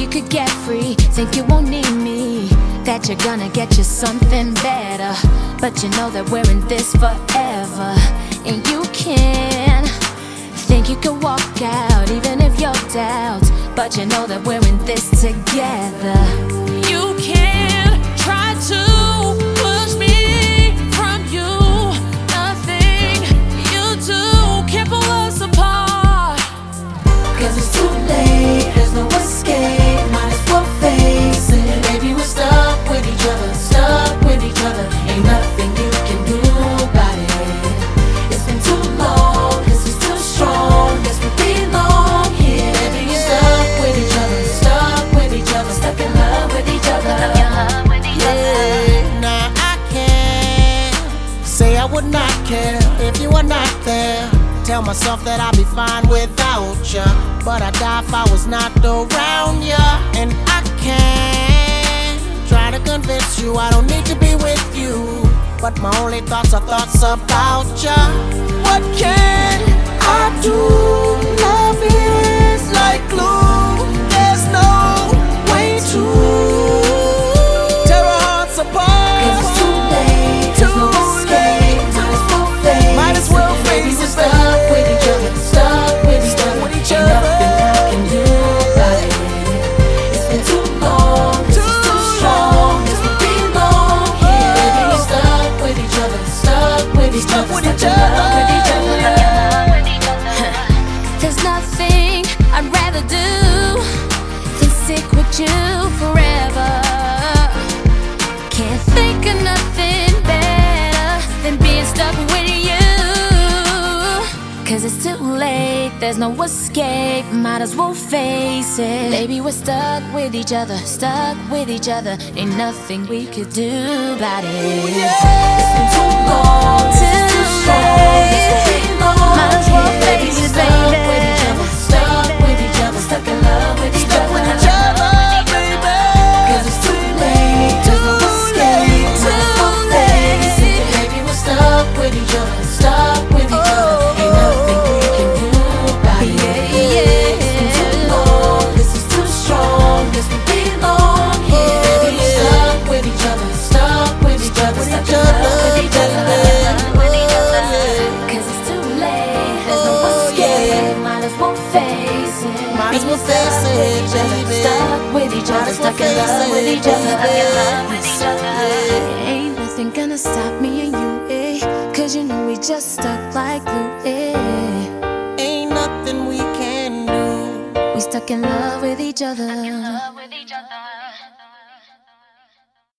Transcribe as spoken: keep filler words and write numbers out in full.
you could get free, think you won't need me, that you're gonna get you something better. But you know that we're in this forever, and you can think you can walk out even if you're doubts, but you know that we're in this together. You can try to push me from you, nothing you do can pull us apart. Cause it's too late, there's no escape, might as well face it. Baby, we're stuck with each other, stuck with each other. Ain't nothing you can do about it. It's been too long, this is too strong, guess we belong here. Baby, we're stuck with each other, stuck with each other, stuck in love with each other. Yeah, nah, I can't say I would not care if you were not there. Tell myself that I'll be fine without ya, but I'd die if I was not around ya. And I can't try to convince you I don't need to be with you, but my only thoughts are thoughts about ya. What can I do? Love is like glue, there's no way to tear our hearts apart. Cause it's too late, there's no escape, might as well face it. Baby, we're stuck with each other, stuck with each other. Ain't nothing I can do about it. It's been too long, this is too strong, guess we belong here. Baby, we're stuck with each other, stuck with each other, stuck in love with each other. There's nothing I'd rather do than stick with you forever. Can't think of nothing better than being stuck with you. Cause it's too late, there's no escape, might as well face it. Baby, we're stuck with each other, stuck with each other. Ain't nothing we could do about it. It's been too long, this is too strong, guess we belong. Might as well Baby, face we're it, stuck baby. with each other, stuck with each other, stuck in love with each other. With each other, baby. Cause it's too late, there's no escape, might as well face it. Baby, we're stuck with each other, stuck with each other. Ain't nothing we can do about it. It's been too long, this is too strong, guess we belong here. Baby, we're stuck with each other, stuck with each other, stuck in love with each other. Cause it's too late, there's no escape, might as well face it. Might as well face it, baby. Stuck with each Might other, as well stuck in love face with it, each other, stuck in love with baby. each other. Ain't nothing gonna stop me and you, eh? Cause you know we just stuck like glue, eh? Ain't nothing we can do. We stuck in love with each other. Love with each other.